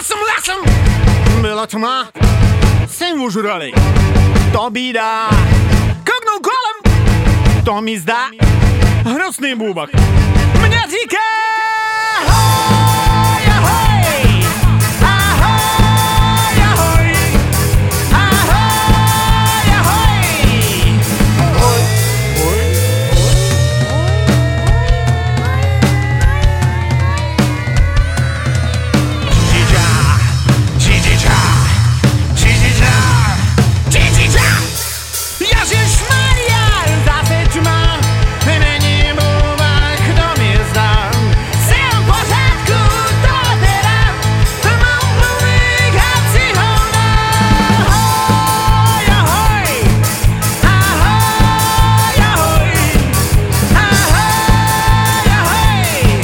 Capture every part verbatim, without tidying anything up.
Lasem, lasem. Byla tma, jsem užralý. To bídá. Kouknou kolem, to mi zdá. Hrozný bůbak. Mě říká ahoj, ahoj. Ahoj, ahoj. Ahoj, ahoj. Ahoj, ahoj. Džidiča, džidiča, džidiča, džidiča. Ježišmarja, zase tma. Není bůbak, kdo mi zdá. Jsem v pořádku, to teda. Mám průmyk a cihovna. Ahoj, ahoj. Ahoj, ahoj. Ahoj, ahoj.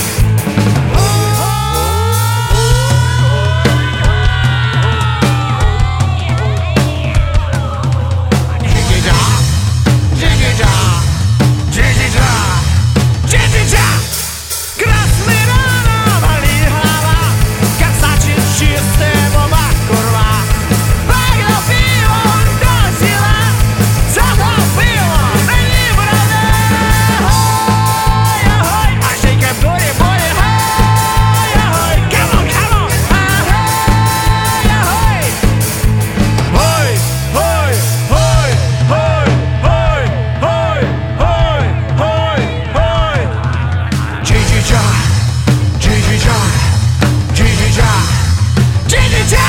Džidiča, džidiča, džidiča, džidiča. Krásný ráno, valí hlava, kasači čisté boba kurva. Pak do pivo dozila, za to pivo není pravda. Ahoj, ahoj, a šejke boj, boj, ahoj, ahoj. Come on, come on, ahoj, ahoj. Hoj, hoj, hoj, hoj, hoj, hoj, hoj, hoj, hoj. Džidiča, džidiča, džidiča, džidiča.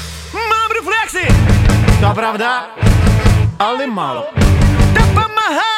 Mám reflexy, to pravda, ale málo. To pomáhá.